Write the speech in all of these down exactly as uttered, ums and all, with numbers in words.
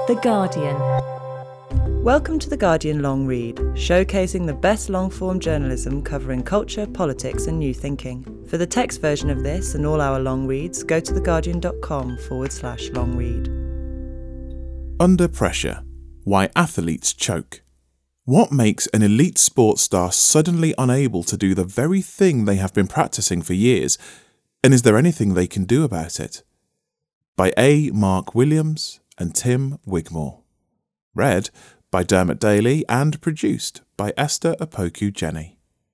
The Guardian. Welcome to The Guardian Long Read, showcasing the best long-form journalism covering culture, politics and new thinking. For the text version of this and all our long reads, go to theguardian.com forward slash long read. Under Pressure: Why Athletes Choke. What makes an elite sports star suddenly unable to do the very thing they have been practicing for years? And is there anything they can do about it? By A. Mark Williams and Tim Wigmore. Read by Dermot Daly and produced by Esther Opoku Jenny.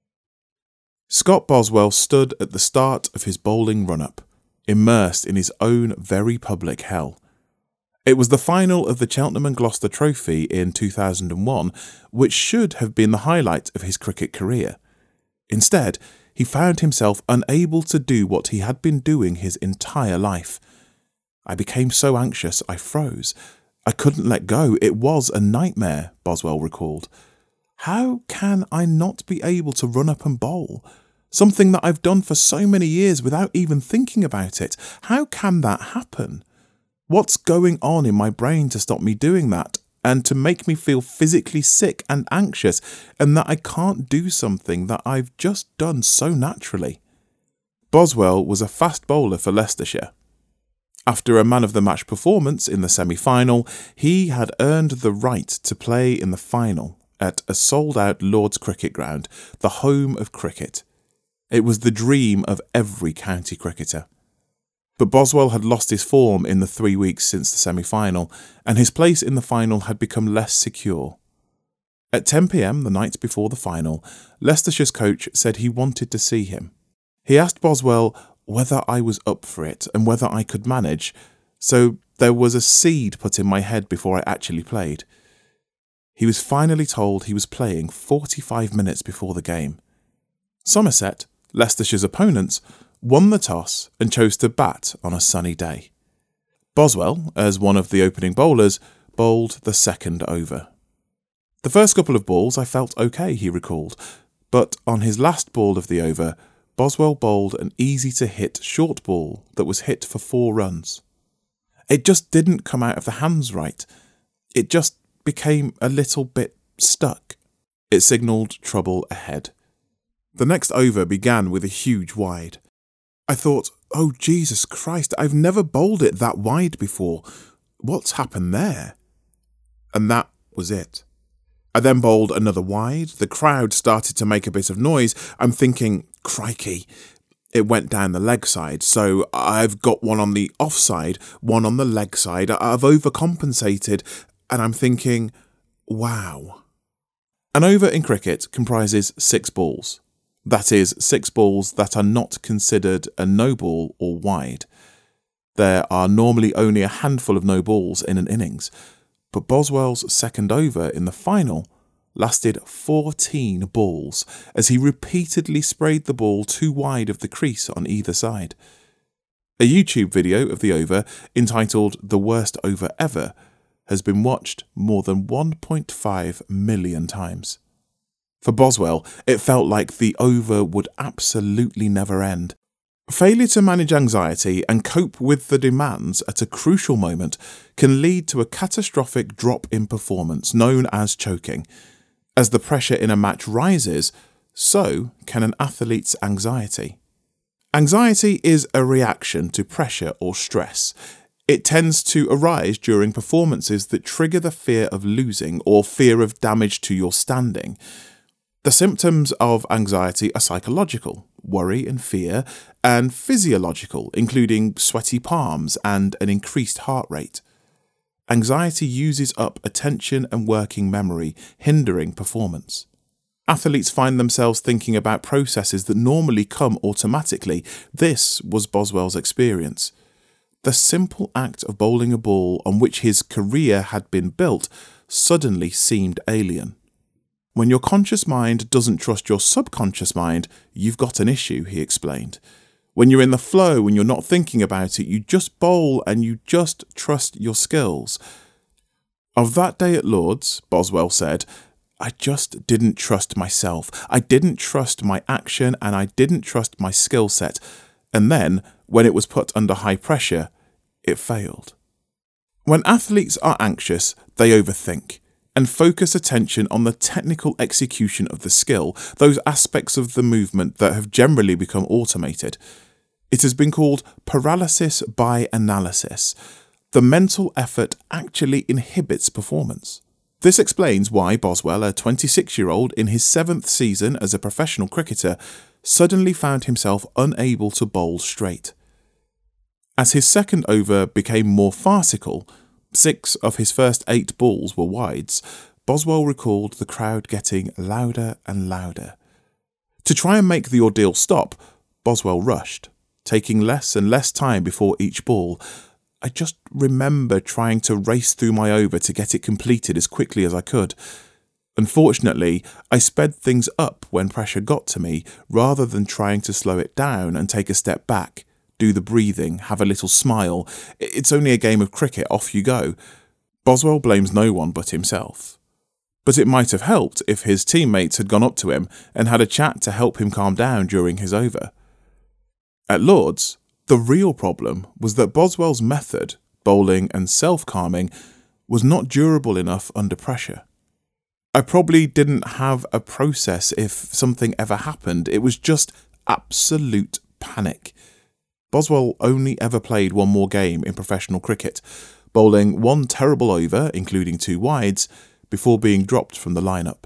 Scott Boswell stood at the start of his bowling run-up, immersed in his own very public hell. It was the final of the Cheltenham and Gloucester Trophy in two thousand one, which should have been the highlight of his cricket career. Instead, he found himself unable to do what he had been doing his entire life. I became so anxious I froze. I couldn't let go. It was a nightmare, Boswell recalled. How can I not be able to run up and bowl? Something that I've done for so many years without even thinking about it. How can that happen? What's going on in my brain to stop me doing that and to make me feel physically sick and anxious, and that I can't do something that I've just done so naturally? Boswell was a fast bowler for Leicestershire. After a man-of-the-match performance in the semi-final, he had earned the right to play in the final at a sold-out Lord's Cricket Ground, the home of cricket. It was the dream of every county cricketer. But Boswell had lost his form in the three weeks since the semi-final, and his place in the final had become less secure. At ten p.m. the night before the final, Leicestershire's coach said he wanted to see him. He asked Boswell whether I was up for it and whether I could manage, so there was a seed put in my head before I actually played. He was finally told he was playing forty-five minutes before the game. Somerset, Leicestershire's opponents, won the toss and chose to bat on a sunny day. Boswell, as one of the opening bowlers, bowled the second over. The first couple of balls I felt okay, he recalled, but on his last ball of the over, Boswell bowled an easy-to-hit short ball that was hit for four runs. It just didn't come out of the hands right. It just became a little bit stuck. It signalled trouble ahead. The next over began with a huge wide. I thought, oh Jesus Christ, I've never bowled it that wide before. What's happened there? And that was it. I then bowled another wide. The crowd started to make a bit of noise. I'm thinking, crikey, it went down the leg side. So I've got one on the offside, one on the leg side. I've overcompensated. And I'm thinking, wow. An over in cricket comprises six balls. That is, six balls that are not considered a no ball or wide. There are normally only a handful of no balls in an innings. But Boswell's second over in the final lasted fourteen balls as he repeatedly sprayed the ball too wide of the crease on either side. A YouTube video of the over, entitled The Worst Over Ever, has been watched more than one point five million times. For Boswell, it felt like the over would absolutely never end. Failure to manage anxiety and cope with the demands at a crucial moment can lead to a catastrophic drop in performance known as choking. As the pressure in a match rises, so can an athlete's anxiety. Anxiety is a reaction to pressure or stress. It tends to arise during performances that trigger the fear of losing or fear of damage to your standing. The symptoms of anxiety are psychological, worry and fear, and physiological, including sweaty palms and an increased heart rate. Anxiety uses up attention and working memory, hindering performance. Athletes find themselves thinking about processes that normally come automatically. This was Boswell's experience. The simple act of bowling a ball on which his career had been built suddenly seemed alien. When your conscious mind doesn't trust your subconscious mind, you've got an issue, he explained. When you're in the flow and you're not thinking about it, you just bowl and you just trust your skills. Of that day at Lord's, Boswell said, I just didn't trust myself. I didn't trust my action and I didn't trust my skill set. And then, when it was put under high pressure, it failed. When athletes are anxious, they overthink and focus attention on the technical execution of the skill, those aspects of the movement that have generally become automated. It has been called paralysis by analysis. The mental effort actually inhibits performance. This explains why Boswell, a twenty-six-year-old in his seventh season as a professional cricketer, suddenly found himself unable to bowl straight. As his second over became more farcical, six of his first eight balls were wides, Boswell recalled the crowd getting louder and louder. To try and make the ordeal stop, Boswell rushed, taking less and less time before each ball. I just remember trying to race through my over to get it completed as quickly as I could. Unfortunately, I sped things up when pressure got to me, rather than trying to slow it down and take a step back, do the breathing, have a little smile. It's only a game of cricket, off you go. Boswell blames no one but himself. But it might have helped if his teammates had gone up to him and had a chat to help him calm down during his over. At Lord's, the real problem was that Boswell's method, bowling and self-calming, was not durable enough under pressure. I probably didn't have a process if something ever happened. It was just absolute panic. Boswell only ever played one more game in professional cricket, bowling one terrible over, including two wides, before being dropped from the lineup.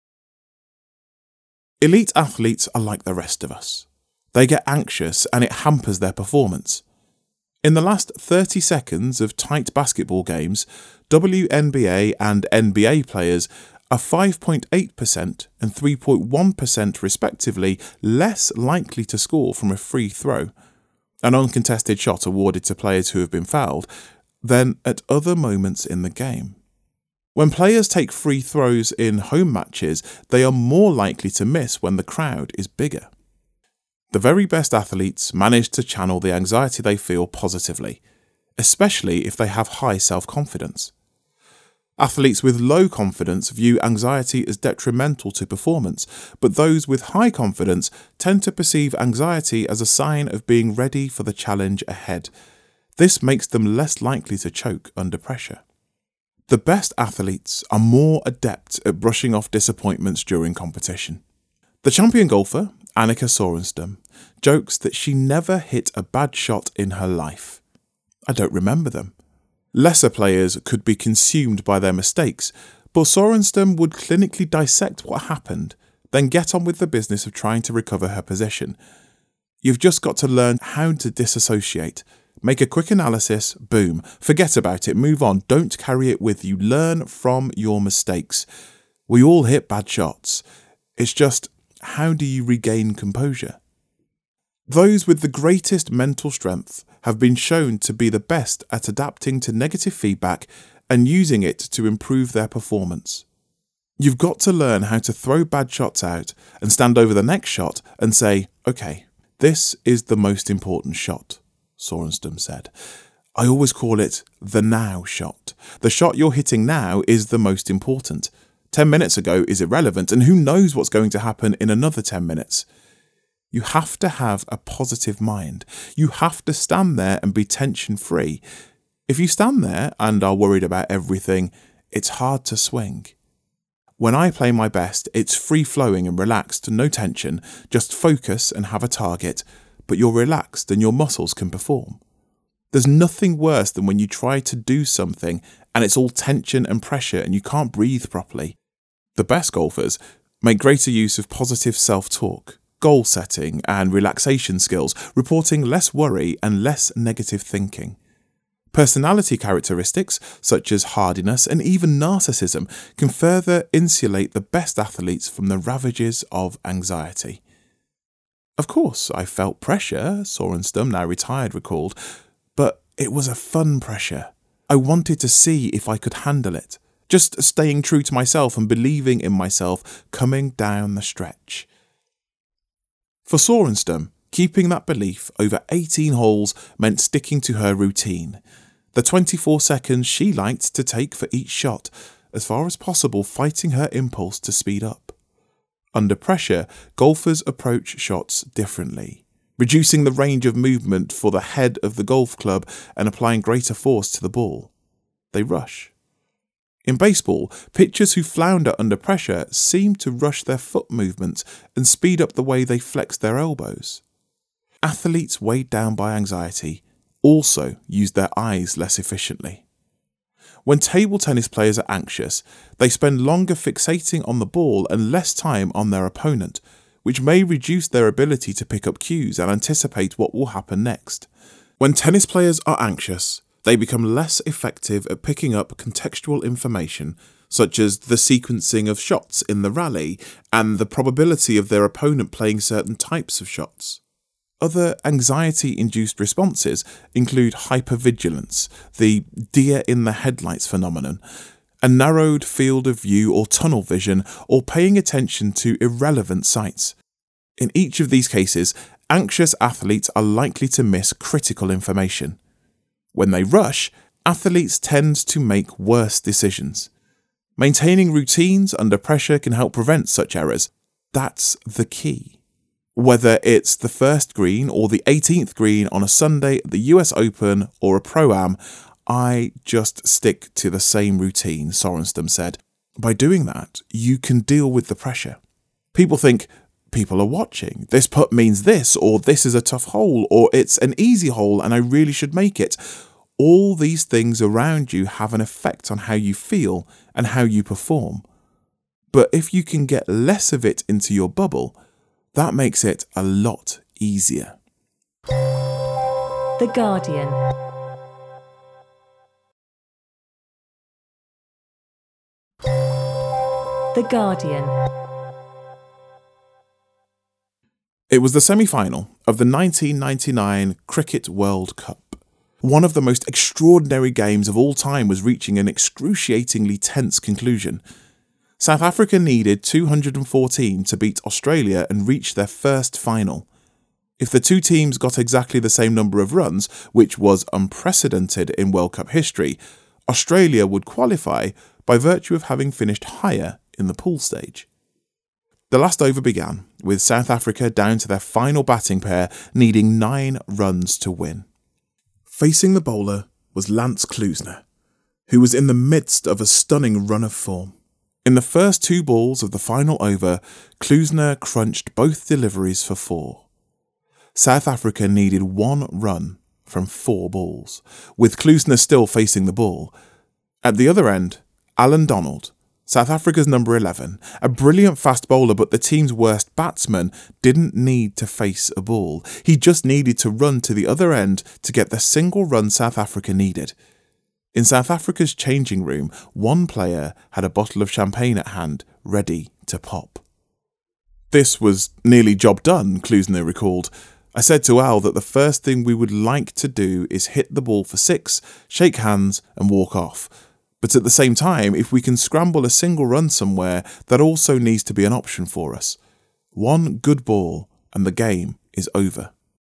Elite athletes are like the rest of us. They get anxious and it hampers their performance. In the last thirty seconds of tight basketball games, W N B A and N B A players are five point eight percent and three point one percent respectively less likely to score from a free throw, an uncontested shot awarded to players who have been fouled, than at other moments in the game. When players take free throws in home matches, they are more likely to miss when the crowd is bigger. The very best athletes manage to channel the anxiety they feel positively, especially if they have high self-confidence. Athletes with low confidence view anxiety as detrimental to performance, but those with high confidence tend to perceive anxiety as a sign of being ready for the challenge ahead. This makes them less likely to choke under pressure. The best athletes are more adept at brushing off disappointments during competition. The champion golfer, Annika Sorenstam, jokes that she never hit a bad shot in her life. I don't remember them. Lesser players could be consumed by their mistakes, but Sorenstam would clinically dissect what happened, then get on with the business of trying to recover her position. You've just got to learn how to disassociate. Make a quick analysis, boom, forget about it, move on, don't carry it with you, learn from your mistakes. We all hit bad shots. It's just, how do you regain composure? Those with the greatest mental strength have been shown to be the best at adapting to negative feedback and using it to improve their performance. You've got to learn how to throw bad shots out and stand over the next shot and say, okay, this is the most important shot, Sorenstam said. I always call it the now shot. The shot you're hitting now is the most important. Ten minutes ago is irrelevant, and who knows what's going to happen in another ten minutes. You have to have a positive mind. You have to stand there and be tension-free. If you stand there and are worried about everything, it's hard to swing. When I play my best, it's free-flowing and relaxed, no tension, just focus and have a target, but you're relaxed and your muscles can perform. There's nothing worse than when you try to do something and it's all tension and pressure and you can't breathe properly. The best golfers make greater use of positive self-talk, goal setting and relaxation skills, reporting less worry and less negative thinking. Personality characteristics such as hardiness and even narcissism can further insulate the best athletes from the ravages of anxiety. Of course, I felt pressure, Sorenstam, now retired, recalled, but it was a fun pressure. I wanted to see if I could handle it, just staying true to myself and believing in myself coming down the stretch. For Sorenstam, keeping that belief over eighteen holes meant sticking to her routine, the twenty-four seconds she liked to take for each shot, as far as possible fighting her impulse to speed up. Under pressure, golfers approach shots differently, reducing the range of movement for the head of the golf club and applying greater force to the ball. they rush. In baseball, pitchers who flounder under pressure seem to rush their foot movements and speed up the way they flex their elbows. Athletes weighed down by anxiety also use their eyes less efficiently. When table tennis players are anxious, they spend longer fixating on the ball and less time on their opponent, which may reduce their ability to pick up cues and anticipate what will happen next. When tennis players are anxious, they become less effective at picking up contextual information, such as the sequencing of shots in the rally and the probability of their opponent playing certain types of shots. Other anxiety-induced responses include hypervigilance, the deer in the headlights phenomenon, a narrowed field of view or tunnel vision, or paying attention to irrelevant sights. In each of these cases, anxious athletes are likely to miss critical information. When they rush, athletes tend to make worse decisions. Maintaining routines under pressure can help prevent such errors. That's the key. Whether it's the first green or the eighteenth green on a Sunday at the U S Open or a Pro-Am, I just stick to the same routine, Sorenstam said. By doing that, you can deal with the pressure. People think, people are watching. This putt means this, or this is a tough hole, or it's an easy hole and I really should make it. All these things around you have an effect on how you feel and how you perform. But if you can get less of it into your bubble, that makes it a lot easier. The Guardian. The Guardian. It was the semi-final of the nineteen ninety-nine Cricket World Cup. One of the most extraordinary games of all time was reaching an excruciatingly tense conclusion. South Africa needed two hundred fourteen to beat Australia and reach their first final. If the two teams got exactly the same number of runs, which was unprecedented in World Cup history, Australia would qualify by virtue of having finished higher in the pool stage. The last over began, with South Africa down to their final batting pair needing nine runs to win. Facing the bowler was Lance Klusener, who was in the midst of a stunning run of form. In the first two balls of the final over, Klusener crunched both deliveries for four. South Africa needed one run from four balls, with Klusener still facing the ball. At the other end, Alan Donald, South Africa's number eleven, a brilliant fast bowler but the team's worst batsman, didn't need to face a ball. He just needed to run to the other end to get the single run South Africa needed. In South Africa's changing room, one player had a bottle of champagne at hand, ready to pop. This was nearly job done, Klusener recalled. I said to Al that the first thing we would like to do is hit the ball for six, shake hands and walk off. But at the same time, if we can scramble a single run somewhere, that also needs to be an option for us. One good ball and the game is over.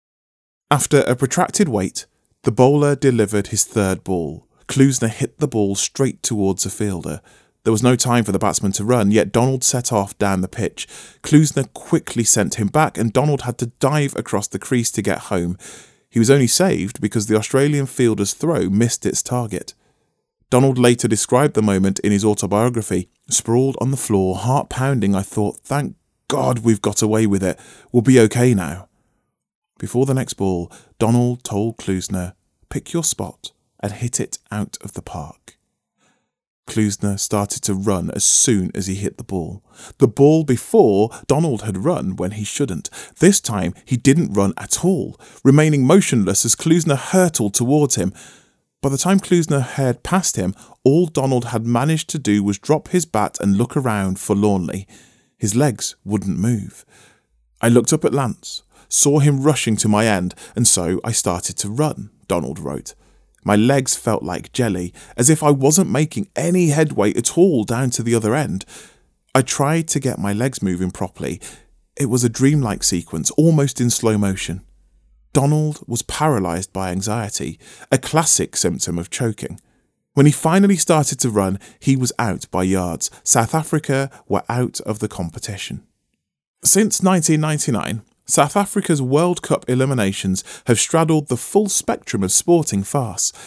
After a protracted wait, the bowler delivered his third ball. Klusener hit the ball straight towards a fielder. There was no time for the batsman to run, yet Donald set off down the pitch. Klusener quickly sent him back and Donald had to dive across the crease to get home. He was only saved because the Australian fielder's throw missed its target. Donald later described the moment in his autobiography. Sprawled on the floor, heart pounding, I thought, thank God we've got away with it. We'll be okay now. Before the next ball, Donald told Klusener, pick your spot and hit it out of the park. Klusener started to run as soon as he hit the ball. The ball before, Donald had run when he shouldn't. This time, he didn't run at all, remaining motionless as Klusener hurtled towards him. By the time Klusener had passed him, all Donald had managed to do was drop his bat and look around forlornly. His legs wouldn't move. I looked up at Lance, saw him rushing to my end, and so I started to run, Donald wrote. My legs felt like jelly, as if I wasn't making any headway at all down to the other end. I tried to get my legs moving properly. It was a dreamlike sequence, almost in slow motion. Donald was paralysed by anxiety, a classic symptom of choking. When he finally started to run, he was out by yards. South Africa were out of the competition. Since nineteen ninety-nine, South Africa's World Cup eliminations have straddled the full spectrum of sporting farce.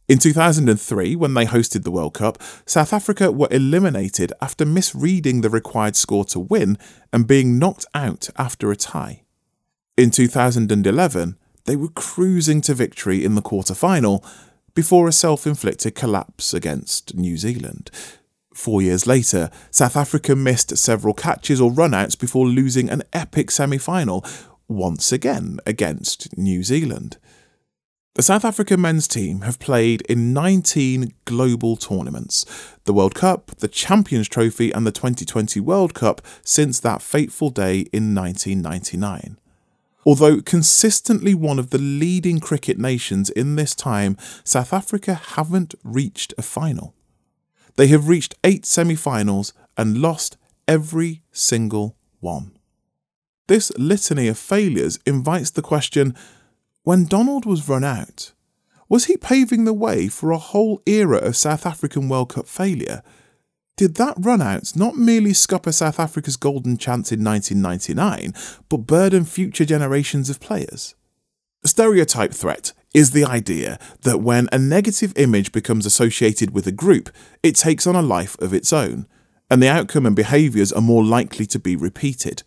In two thousand three, when they hosted the World Cup, South Africa were eliminated after misreading the required score to win and being knocked out after a tie. In two thousand eleven, they were cruising to victory in the quarter-final before a self-inflicted collapse against New Zealand. Four years later, South Africa missed several catches or run-outs before losing an epic semi-final, once again against New Zealand. The South African men's team have played in nineteen global tournaments, the World Cup, the Champions Trophy and the twenty twenty World Cup since that fateful day in nineteen ninety-nine. Although consistently one of the leading cricket nations in this time, South Africa haven't reached a final. They have reached eight semi-finals and lost every single one. This litany of failures invites the question, when Donald was run out, was he paving the way for a whole era of South African World Cup failure? Did that run out not merely scupper South Africa's golden chance in nineteen ninety-nine, but burden future generations of players? A stereotype threat is the idea that when a negative image becomes associated with a group, it takes on a life of its own, and the outcome and behaviours are more likely to be repeated.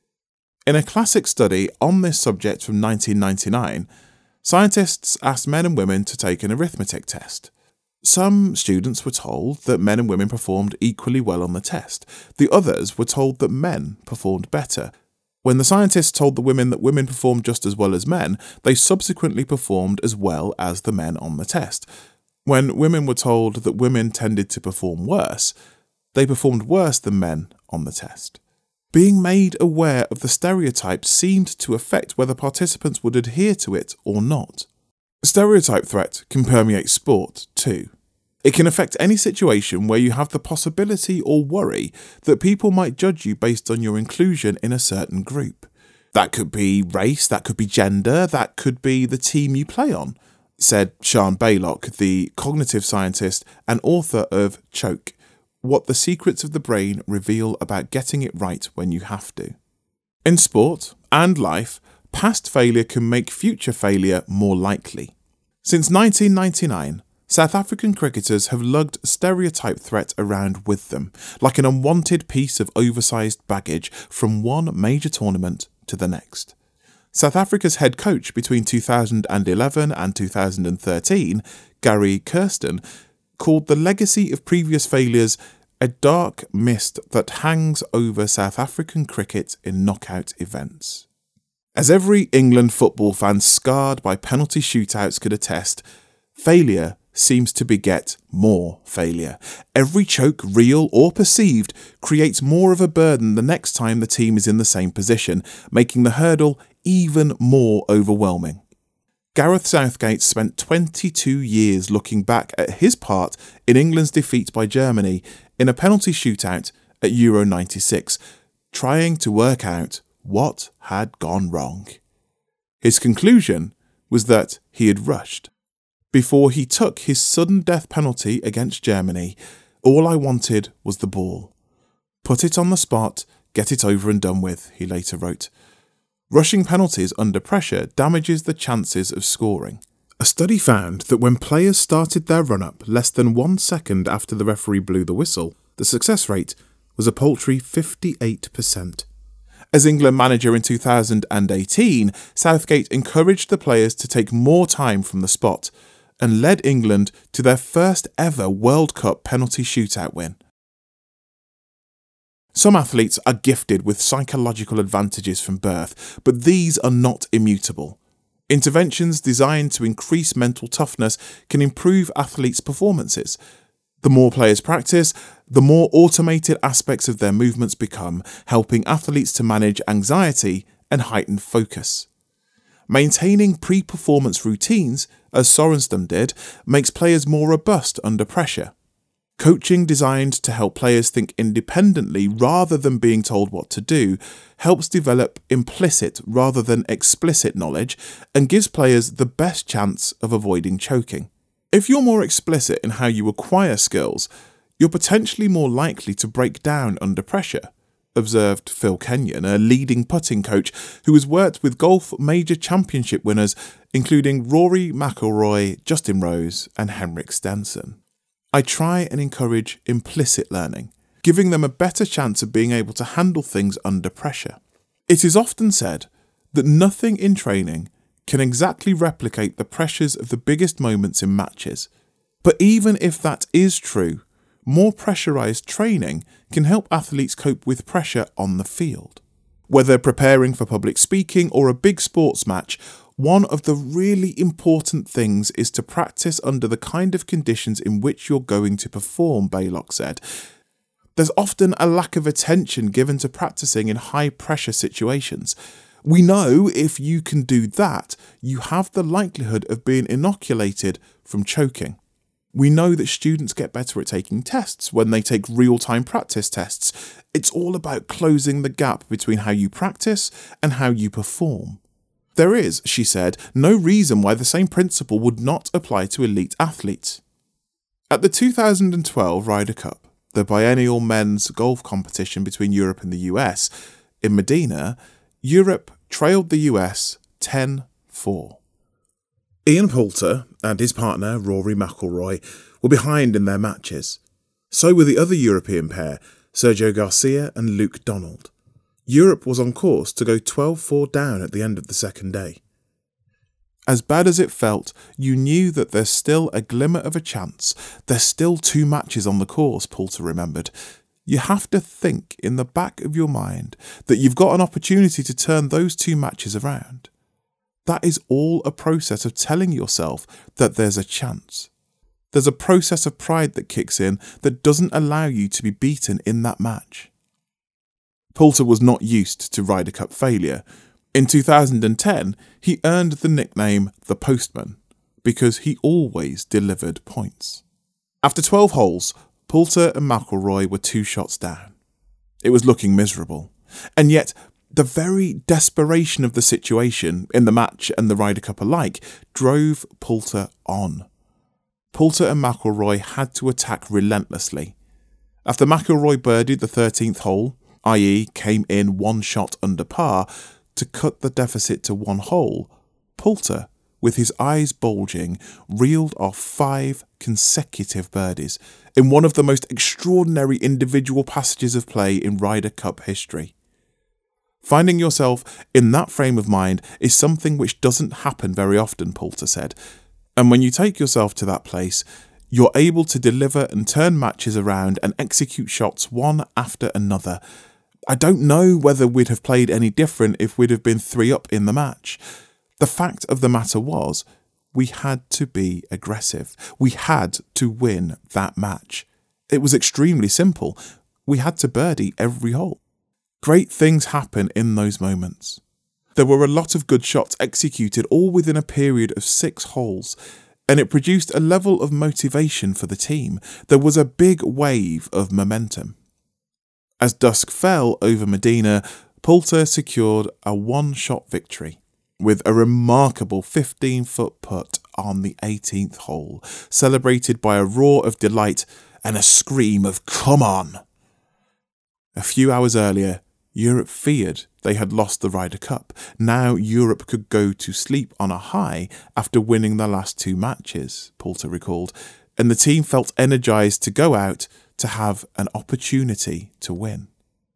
In a classic study on this subject from nineteen ninety-nine, scientists asked men and women to take an arithmetic test. Some students were told that men and women performed equally well on the test. The others were told that men performed better. When the scientists told the women that women performed just as well as men, they subsequently performed as well as the men on the test. When women were told that women tended to perform worse, they performed worse than men on the test. Being made aware of the stereotype seemed to affect whether participants would adhere to it or not. Stereotype threat can permeate sport too. It can affect any situation where you have the possibility or worry that people might judge you based on your inclusion in a certain group. That could be race, that could be gender, that could be the team you play on, said Sian Baylock, the cognitive scientist and author of Choke, What the Secrets of the Brain Reveal About Getting It Right When You Have to. In sport and life, past failure can make future failure more likely. Since nineteen ninety-nine, South African cricketers have lugged stereotype threat around with them, like an unwanted piece of oversized baggage from one major tournament to the next. South Africa's head coach between two thousand eleven and two thousand thirteen, Gary Kirsten, called the legacy of previous failures a dark mist that hangs over South African cricket in knockout events. As every England football fan scarred by penalty shootouts could attest, failure seems to beget more failure. Every choke, real or perceived, creates more of a burden the next time the team is in the same position, making the hurdle even more overwhelming. Gareth Southgate spent twenty-two years looking back at his part in England's defeat by Germany in a penalty shootout at Euro ninety-six, trying to work out what had gone wrong. His conclusion was that he had rushed. Before he took his sudden death penalty against Germany, all I wanted was the ball. Put it on the spot, get it over and done with, he later wrote. Rushing penalties under pressure damages the chances of scoring. A study found that when players started their run-up less than one second after the referee blew the whistle, the success rate was a paltry fifty-eight percent. As England manager in two thousand eighteen, Southgate encouraged the players to take more time from the spot and led England to their first ever World Cup penalty shootout win. Some athletes are gifted with psychological advantages from birth, but these are not immutable. Interventions designed to increase mental toughness can improve athletes' performances. The more players practice, the more automated aspects of their movements become, helping athletes to manage anxiety and heighten focus. Maintaining pre-performance routines, as Sorenstam did, makes players more robust under pressure. Coaching designed to help players think independently rather than being told what to do helps develop implicit rather than explicit knowledge and gives players the best chance of avoiding choking. If you're more explicit in how you acquire skills, you're potentially more likely to break down under pressure, observed Phil Kenyon, a leading putting coach who has worked with golf major championship winners including Rory McIlroy, Justin Rose and Henrik Stenson. I try and encourage implicit learning, giving them a better chance of being able to handle things under pressure. It is often said that nothing in training can exactly replicate the pressures of the biggest moments in matches. But even if that is true, more pressurised training can help athletes cope with pressure on the field. Whether preparing for public speaking or a big sports match, one of the really important things is to practice under the kind of conditions in which you're going to perform, Baylock said. There's often a lack of attention given to practicing in high-pressure situations. We know if you can do that, you have the likelihood of being inoculated from choking. We know that students get better at taking tests when they take real-time practice tests. It's all about closing the gap between how you practice and how you perform. There is, she said, no reason why the same principle would not apply to elite athletes. At the two thousand twelve Ryder Cup, the biennial men's golf competition between Europe and the U S, in Medina, Europe trailed the U S ten four. Ian Poulter and his partner Rory McIlroy were behind in their matches. So were the other European pair, Sergio Garcia and Luke Donald. Europe was on course to go twelve four down at the end of the second day. As bad as it felt, you knew that there's still a glimmer of a chance. There's still two matches on the course, Poulter remembered. You have to think in the back of your mind that you've got an opportunity to turn those two matches around. That is all a process of telling yourself that there's a chance. There's a process of pride that kicks in that doesn't allow you to be beaten in that match. Poulter was not used to Ryder Cup failure. In two thousand ten, he earned the nickname The Postman because he always delivered points. After twelve holes, Poulter and McIlroy were two shots down. It was looking miserable. And yet, the very desperation of the situation in the match and the Ryder Cup alike drove Poulter on. Poulter and McIlroy had to attack relentlessly. After McIlroy birdied the thirteenth hole, that is came in one shot under par, to cut the deficit to one hole, Poulter, with his eyes bulging, reeled off five consecutive birdies in one of the most extraordinary individual passages of play in Ryder Cup history. Finding yourself in that frame of mind is something which doesn't happen very often, Poulter said, and when you take yourself to that place, you're able to deliver and turn matches around and execute shots one after another. I don't know whether we'd have played any different if we'd have been three up in the match. The fact of the matter was, we had to be aggressive. We had to win that match. It was extremely simple. We had to birdie every hole. Great things happen in those moments. There were a lot of good shots executed all within a period of six holes, and it produced a level of motivation for the team. There was a big wave of momentum. As dusk fell over Medina, Poulter secured a one-shot victory with a remarkable fifteen-foot putt on the eighteenth hole, celebrated by a roar of delight and a scream of "Come on!" A few hours earlier, Europe feared they had lost the Ryder Cup. Now Europe could go to sleep on a high after winning the last two matches, Poulter recalled, and the team felt energised to go out to have an opportunity to win.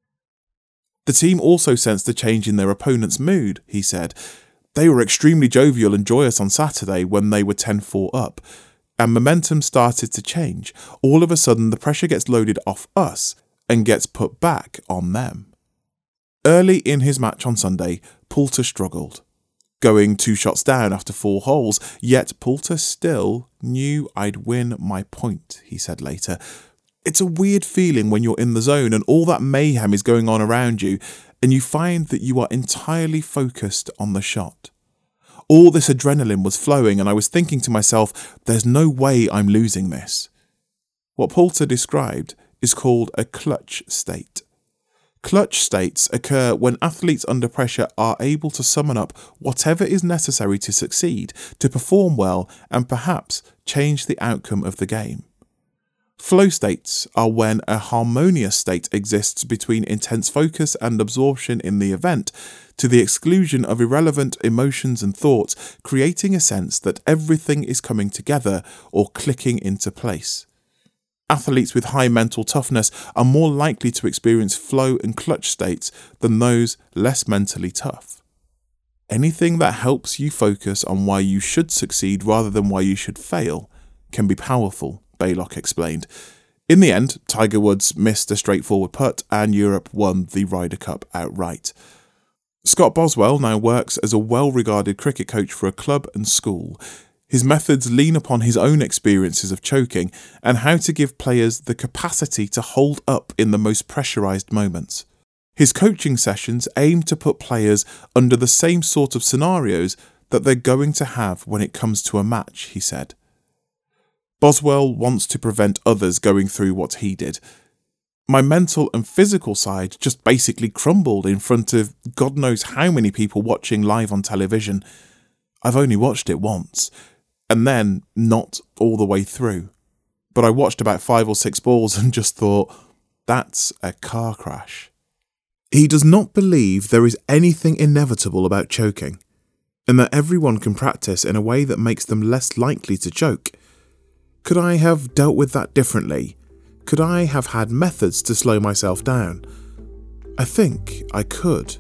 The team also sensed a change in their opponent's mood, he said. They were extremely jovial and joyous on Saturday when they were ten four up, and momentum started to change. All of a sudden, the pressure gets loaded off us and gets put back on them. Early in his match on Sunday, Poulter struggled, going two shots down after four holes, yet Poulter still knew I'd win my point, he said later. It's a weird feeling when you're in the zone and all that mayhem is going on around you, and you find that you are entirely focused on the shot. All this adrenaline was flowing, and I was thinking to myself, there's no way I'm losing this. What Poulter described is called a clutch state. Clutch states occur when athletes under pressure are able to summon up whatever is necessary to succeed, to perform well, and perhaps change the outcome of the game. Flow states are when a harmonious state exists between intense focus and absorption in the event, to the exclusion of irrelevant emotions and thoughts, creating a sense that everything is coming together or clicking into place. Athletes with high mental toughness are more likely to experience flow and clutch states than those less mentally tough. Anything that helps you focus on why you should succeed rather than why you should fail can be powerful, Baylock explained. In the end, Tiger Woods missed a straightforward putt and Europe won the Ryder Cup outright. Scott Boswell now works as a well-regarded cricket coach for a club and school. His methods lean upon his own experiences of choking and how to give players the capacity to hold up in the most pressurised moments. His coaching sessions aim to put players under the same sort of scenarios that they're going to have when it comes to a match, he said. Boswell wants to prevent others going through what he did. My mental and physical side just basically crumbled in front of God knows how many people watching live on television. I've only watched it once, and then not all the way through. But I watched about five or six balls and just thought, that's a car crash. He does not believe there is anything inevitable about choking, and that everyone can practice in a way that makes them less likely to choke. Could I have dealt with that differently? Could I have had methods to slow myself down? I think I could.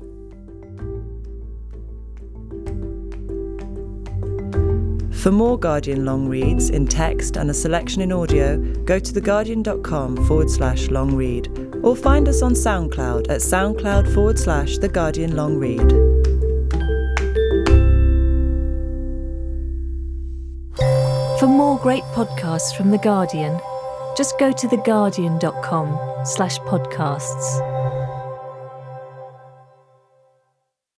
For more Guardian long reads in text and a selection in audio, go to theguardian.com forward slash long read or find us on SoundCloud at soundcloud forward slash The Guardian Long Read. For more great podcasts from The Guardian, just go to theguardian.com slash podcasts.